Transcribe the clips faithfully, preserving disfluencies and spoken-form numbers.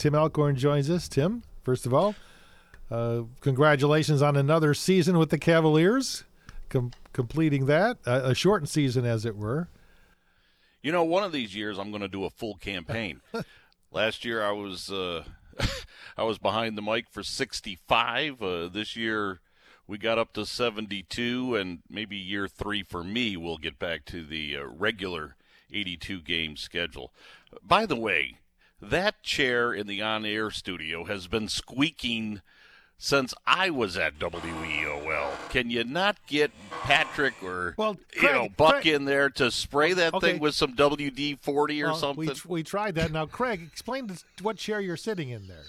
Tim Alcorn joins us. Tim, first of all, uh, congratulations on another season with the Cavaliers, com- completing that, uh, a shortened season as it were. You know, one of these years I'm going to do a full campaign. Last year I was uh, I was behind the mic for sixty-five. Uh, this year we got up to seventy-two, and maybe year three for me we'll get back to the uh, regular eighty-two game schedule. By the way, that chair in the on-air studio has been squeaking since I was at W E O L. Can you not get Patrick or well, Craig, you know Buck Craig, in there to spray that okay. thing with some W D forty or well, something? We, we tried that. Now, Craig, explain this, what chair you're sitting in there.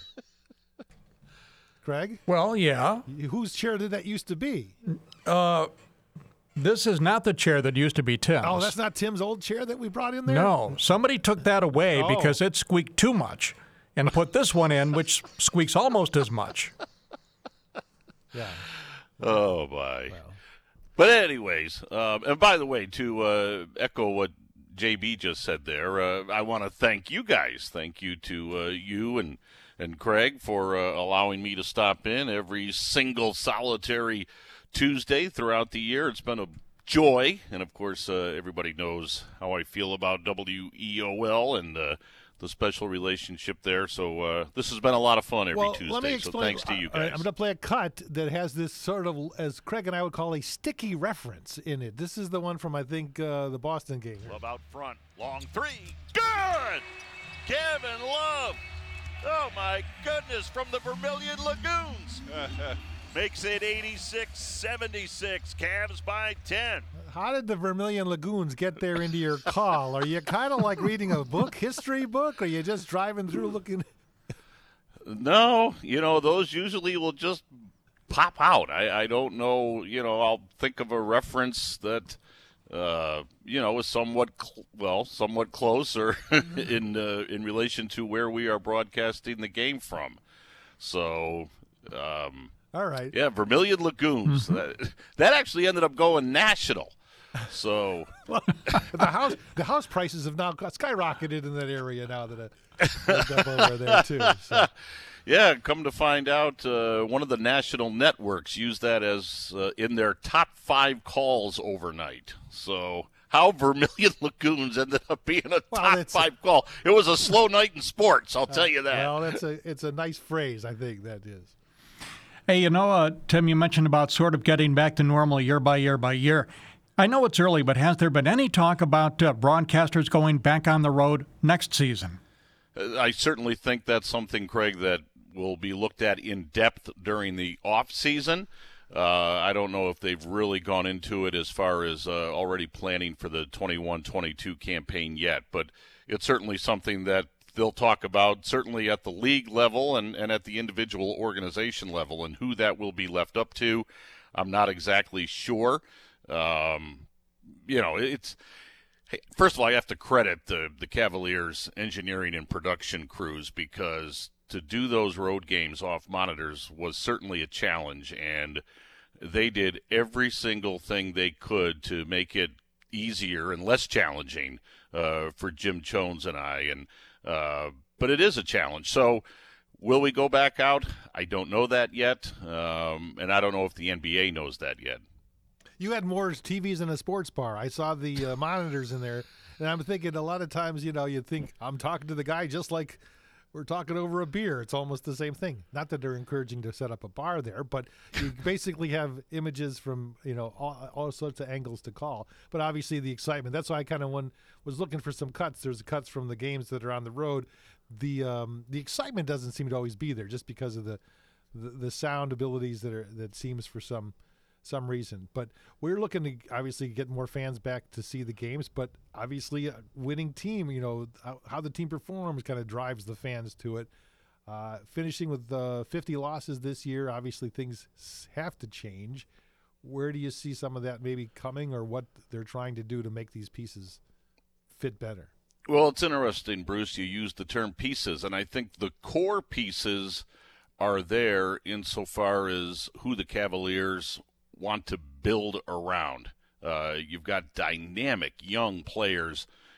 Craig? Well, yeah. Whose chair did that used to be? Uh, this is not the chair that used to be Tim's. Oh, that's not Tim's old chair that we brought in there? No, somebody took that away oh. because it squeaked too much and put this one in, which squeaks almost as much. Yeah. Oh, my. Well. But anyways, um, and by the way, to uh, echo what J B just said there, uh, I want to thank you guys. Thank you to uh, you and, and Craig for uh, allowing me to stop in every single solitary Tuesday throughout the year. It's been a joy, and of course, uh, everybody knows how I feel about W E O L and uh, the special relationship there. So uh, this has been a lot of fun every well, Tuesday. Let me so explain. thanks to you All right, guys. I'm going to play a cut that has this sort of, as Craig and I would call, a sticky reference in it. This is the one from, I think, uh, the Boston game. Love out front. Long three. Good! Kevin Love. Oh, my goodness, from the Vermilion Lagoons. Makes it eighty-six seventy-six. Cavs by ten. How did the Vermilion Lagoons get there into your call? Are you kind of like reading a book, history book, or are you just driving through looking? No, you know, those usually will just pop out. I, I don't know, you know, I'll think of a reference that, uh, you know, is somewhat, cl- well, somewhat closer in uh, in relation to where we are broadcasting the game from. So, um, all right. Yeah, Vermilion Lagoons. that, that actually ended up going national. So well, the house the house prices have now got skyrocketed in that area now that it's up over there too. So. Yeah, come to find out, uh, one of the national networks used that as uh, in their top five calls overnight. So how Vermilion Lagoons ended up being a well, top five call. It was a slow night in sports, I'll uh, tell you that. Well, that's a it's a nice phrase, I think that is. Hey, you know, uh, Tim, you mentioned about sort of getting back to normal year by year by year. I know it's early, but has there been any talk about uh, broadcasters going back on the road next season? Uh, I certainly think that's something, Craig, that will be looked at in depth during the off season. Uh, I don't know if they've really gone into it as far as uh, already planning for the twenty-one twenty-two campaign yet, but it's certainly something that they'll talk about, certainly at the league level and, and at the individual organization level, and who that will be left up to, I'm not exactly sure. Um, you know, it's hey, first of all, I have to credit the the Cavaliers engineering and production crews, because to do those road games off monitors was certainly a challenge, and they did every single thing they could to make it easier and less challenging uh, for Jim Jones and I. And uh, but it is a challenge. So will we go back out? I don't know that yet, um, and I don't know if the N B A knows that yet. You had more T Vs in a sports bar. I saw the uh, monitors in there, and I'm thinking a lot of times, you know, you think I'm talking to the guy just like we're talking over a beer. It's almost the same thing. Not that they're encouraging to set up a bar there, but you basically have images from, you know, all, all sorts of angles to call. But obviously the excitement. That's why I kind of was looking for some cuts. There's cuts from the games that are on the road. The um, the excitement doesn't seem to always be there just because of the the, the sound abilities that are that seems for some. some reason. But we're looking to obviously get more fans back to see the games, but obviously a winning team, you know, how, how the team performs kind of drives the fans to it. Uh, finishing with uh, fifty losses this year, obviously things have to change. Where do you see some of that maybe coming, or what they're trying to do to make these pieces fit better? Well, it's interesting, Bruce, you used the term pieces, and I think the core pieces are there insofar as who the Cavaliers want to build around. Uh, you've got dynamic young players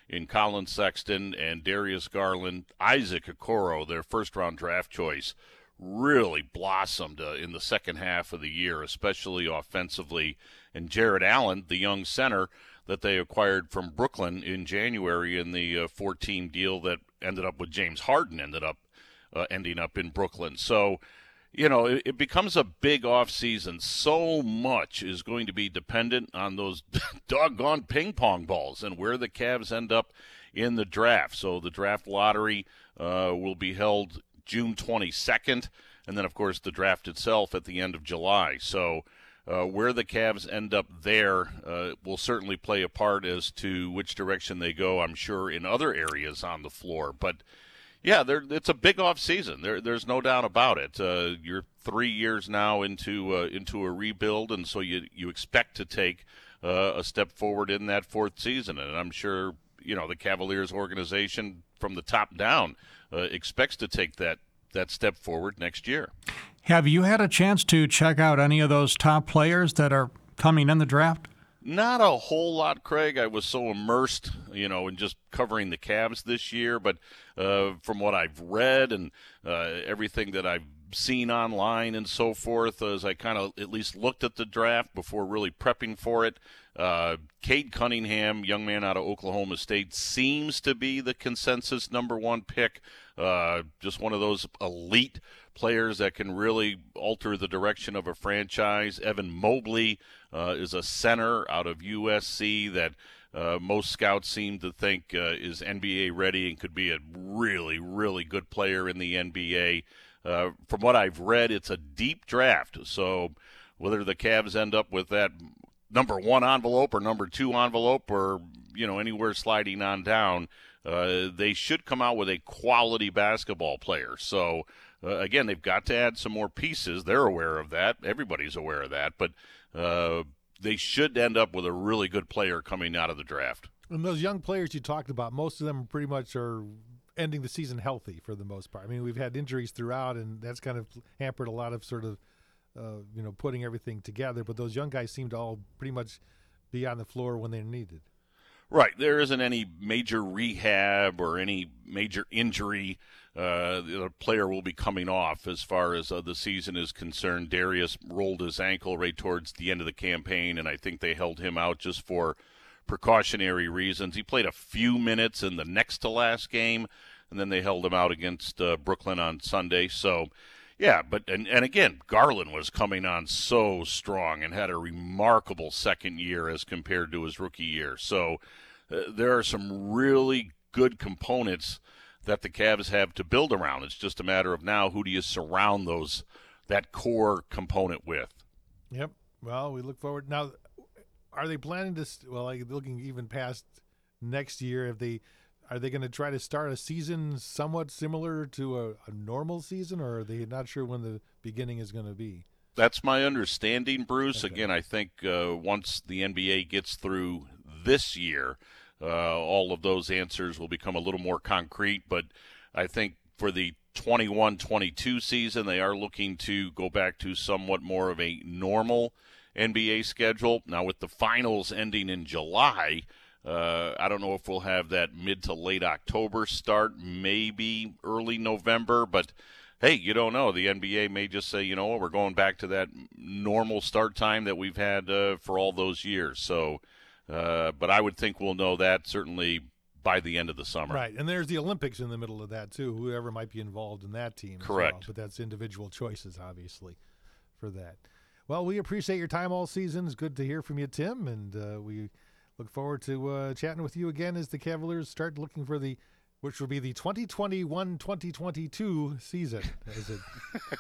in Colin Sexton and Darius Garland. Isaac Okoro, their first-round draft choice, really blossomed uh, in the second half of the year, especially offensively. And Jared Allen, the young center that they acquired from Brooklyn in January in the uh, four-team deal that ended up with James Harden, ended up uh, ending up in Brooklyn. So, you know, it, it becomes a big offseason. So much is going to be dependent on those doggone ping pong balls and where the Cavs end up in the draft. So the draft lottery uh, will be held June twenty-second, and then, of course, the draft itself at the end of July. So uh, where the Cavs end up there uh, will certainly play a part as to which direction they go, I'm sure, in other areas on the floor. But yeah, it's a big off season. There, there's no doubt about it. Uh, you're three years now into uh, into a rebuild, and so you you expect to take uh, a step forward in that fourth season. And I'm sure you know the Cavaliers organization from the top down uh, expects to take that that step forward next year. Have you had a chance to check out any of those top players that are coming in the draft? Not a whole lot, Craig. I was so immersed, you know, in just covering the Cavs this year. But uh, from what I've read and uh, everything that I've seen online and so forth, as I kind of at least looked at the draft before really prepping for it, uh, Cade Cunningham, young man out of Oklahoma State, seems to be the consensus number one pick. Uh, just one of those elite players that can really alter the direction of a franchise. Evan Mobley uh, is a center out of U S C that uh, most scouts seem to think uh, is N B A ready and could be a really, really good player in the N B A. Uh, from what I've read, it's a deep draft. So whether the Cavs end up with that number one envelope or number two envelope or, you know, anywhere sliding on down, uh, they should come out with a quality basketball player. So, uh, again, they've got to add some more pieces. They're aware of that. Everybody's aware of that. But uh, they should end up with a really good player coming out of the draft. And those young players you talked about, most of them pretty much are ending the season healthy for the most part. I mean, we've had injuries throughout, and that's kind of hampered a lot of sort of, uh, you know, putting everything together. But those young guys seem to all pretty much be on the floor when they're needed. Right. There isn't any major rehab or any major injury. Uh, the player will be coming off as far as uh, the season is concerned. Darius rolled his ankle right towards the end of the campaign, and I think they held him out just for precautionary reasons. He played a few minutes in the next to last game, and then they held him out against uh, Brooklyn on Sunday. So, yeah, but and, and again, Garland was coming on so strong and had a remarkable second year as compared to his rookie year. So uh, there are some really good components that the Cavs have to build around. It's just a matter of now who do you surround those that core component with. Yep. Well, we look forward now. Are they planning to? Well, like looking even past next year, if they are they going to try to start a season somewhat similar to a, a normal season, or are they not sure when the beginning is going to be? That's my understanding, Bruce. Okay. Again, I think uh, once the N B A gets through this year, uh, all of those answers will become a little more concrete. But I think for the twenty-one twenty-two season, they are looking to go back to somewhat more of a normal N B A schedule. Now, with the finals ending in July, uh, I don't know if we'll have that mid to late October start, maybe early November, but hey, you don't know. The N B A may just say, you know what, we're going back to that normal start time that we've had uh, for all those years. So, uh, but I would think we'll know that certainly by the end of the summer. Right, and there's the Olympics in the middle of that, too, whoever might be involved in that team. Correct. As well. But that's individual choices, obviously, for that. Well, we appreciate your time all season. It's good to hear from you, Tim, and uh, we look forward to uh, chatting with you again as the Cavaliers start looking for the, which will be the twenty twenty-one twenty twenty-two season. Is it?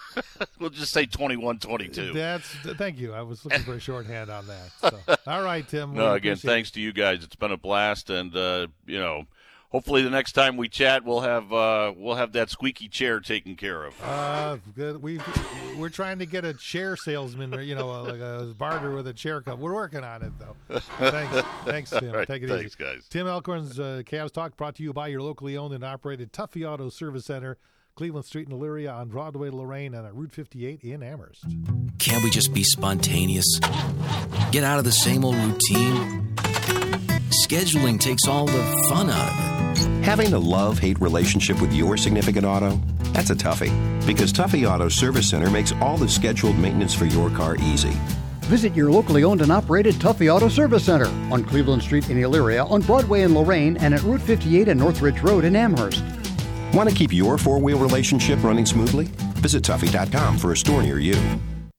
We'll just say twenty-one twenty-two. That's thank you. I was looking for a shorthand on that. So, all right, Tim. No, we again, thanks it. to you guys. It's been a blast, and uh, you know, hopefully the next time we chat, we'll have uh, we'll have that squeaky chair taken care of. Uh, good. We we're trying to get a chair salesman, or you know, a, like a barter with a chair cup. We're working on it, though. Thanks, thanks, Tim. Right, Take it thanks, easy, guys. Tim Alcorn's uh, Cavs Talk brought to you by your locally owned and operated Tuffy Auto Service Center, Cleveland Street in Elyria, on Broadway, Lorraine, and on Route fifty-eight in Amherst. Can't we just be spontaneous? Get out of the same old routine? scheduling takes all the fun out of it. Having a love-hate relationship with your significant auto? That's a toughie. Because Tuffy Auto Service Center makes all the scheduled maintenance for your car easy. Visit your locally owned and operated Tuffy Auto Service Center on Cleveland Street in Elyria, on Broadway in Lorraine, and at Route fifty-eight and Northridge Road in Amherst. Want to keep your four-wheel relationship running smoothly? Visit Tuffy dot com for a store near you.